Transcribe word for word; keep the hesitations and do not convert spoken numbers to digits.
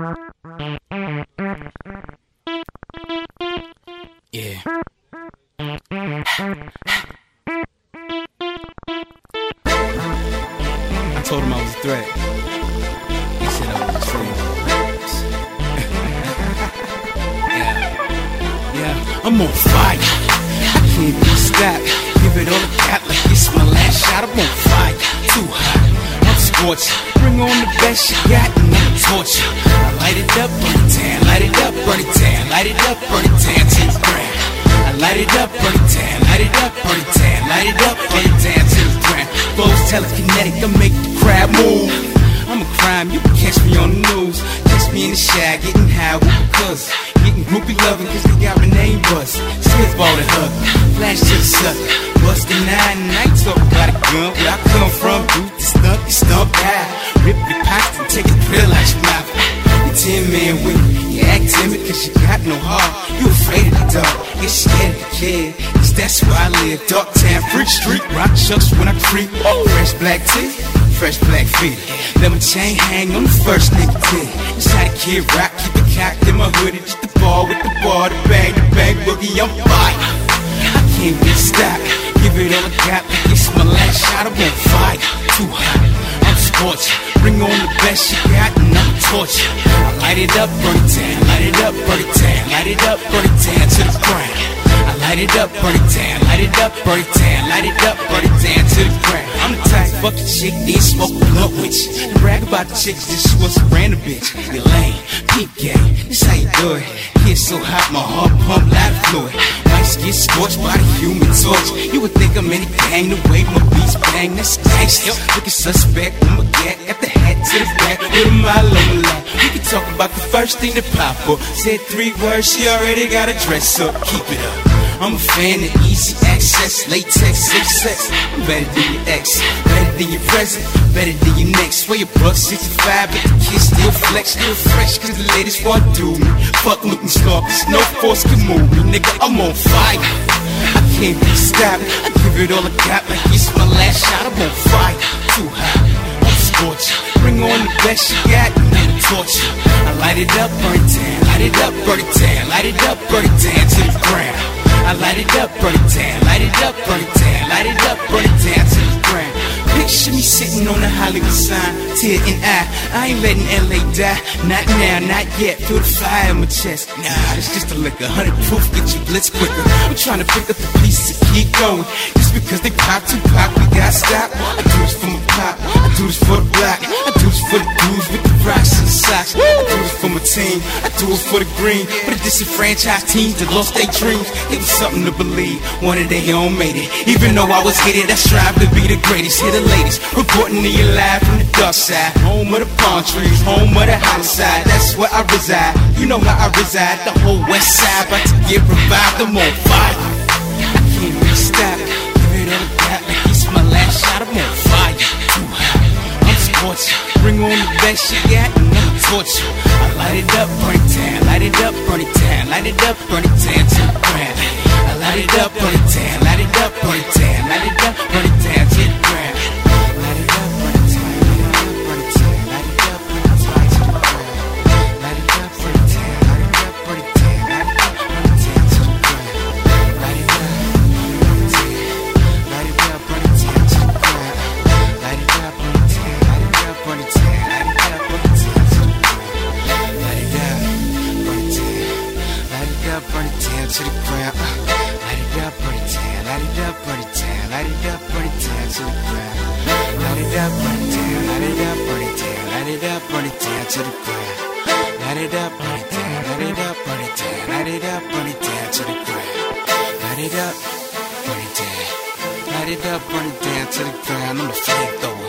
Yeah. I told him I was a threat. He said I was a friend. Yeah. Yeah. I'm on fire. I can't be stopped. Give it all I got like it's my last shot. I'm on fire. Too hot. I'm scorching. Bring on the best you got and I'm torture. I light it up, burn it down. Light it up, burn it down. Light it up, burn it down to the ground. I light it up, burn it down. Light it up, burn it down. Light it up, burn it down to the ground. Flows telekinetic, I make the crowd move. I'm a crime, you can catch me on the news. Catch me in the shag, getting high with my cousins. Getting groupie loving cause they got my name bust. Still ball and hug, flash to the sucker. Bust the nine and I ain't talk about a gun. Where I come from, do the stunt, you stump out. Rip your pockets and take a pill out your mouth. You ten man with me, you act timid cause you got no heart. You afraid of the dark, you scared of the kid. Cause that's where I live, dark town, freak street. Rock chucks when I creep, fresh black teeth. Fresh black feet, let my chain hang on the first nigga tee. Inside a kid rock, keep it cocked in my hoodie. Just the ball with the bar, the bang, the bang, boogie, I'm fire. I can't be stopped, give it all I got like it's my last shot. I'm on fire, too hot, I'm scorching. Bring on the best you got and I'm torture. I light it up, burn it down, light it up, burn it down. Light it up, burn it down to the ground. I light it up, burn it down, light it up, burn it down. Light it up, burn it down to the ground. I'm the type fuck a chick, then smoke a blunt with you. Brag about the chicks, this she was a random bitch. You lame, peep game, this how you do it. Kid so hot, my heart pump loud fluid. Mice get scorched by the human torch. You would think I'm in a gang, the way my beats bang, that's gangsta. Looking suspect, I'm a gat, at the hat to the back, with a mile on the lap. We can talk about the first thing to pop up. Said three words, she already got a dress up. Keep it up. I'm a fan of easy access, latex, success. I'm better than your ex, better than your present, better than your next. Wear your buck sixty-five, but the kids still flex, still fresh, cause the ladies want to do me. Fuck looking stalkers, no force can move me, nigga, I'm on fire. I can't be stopped, I give it all I got like it's my last shot. I'm on fire, too hot, I'm scorching. Bring on the best you got and I'm torture. I light it up, burn it down, light it up, burn it down. Light it up, burn it down to the ground. I light it up, burn it down, light it up, burn it down, light it up, burn it down to the ground. Picture me sitting on the Hollywood sign, tear in eye. I ain't letting L A die, not now, not yet. Feel the fire in my chest. Nah, it's just a liquor, hundred proof, get you blitz quicker. I'm trying to pick up the pieces and keep going. Just because they pop too pop, we got stop. I do this for my pop, I do this for the block, I do this for the dudes with the rocks and the socks. I do this for my team, I do it for the green, for the disenfranchised teams that lost their dreams. It was something to believe, one of their own made it. Even though I was hated, I strive to be the greatest. Here the ladies, reporting to you live from the dark side. Home of the palm trees, home of the homicide. That's where I reside, you know how I reside. The whole west side about to get revived, I'm on fire. I can't be stopped, give it all I got like it's my last shot. I'm on fire, too hot, I'm scorching. Bring on the best you got and I'm torture. I light it up, burn it down, light it up, burn it down. Light it up, burn it down to the ground. I light it up, burn it down, light it up, burn it down. Light it up, burn it down to the ground. Light it up, burn it down, light it up, burn it down. Light it up, burn it down to the ground. Light it up, burn it down, light it up, burn it down. Light it up, burn it down to the ground. Light it up, burn it down, light it up, burn it down to the ground. Light it up, burn it down, light it up, burn it down. Light it up, burn it down to the ground. Light it up, burn it down, light it up, burn it down to the ground. Light it up, burn it down, light it up, burn it down. Light it up, burn it down to the ground. Light it up, burn it down, light it up, burn it down. Light it up, burn it down to the ground. Light it up, burn it down, light it up, burn it down. Light it up, burn it down to the ground. Light it up, burn it down. Light it up, burn it down to the ground. I'm a flamethrower.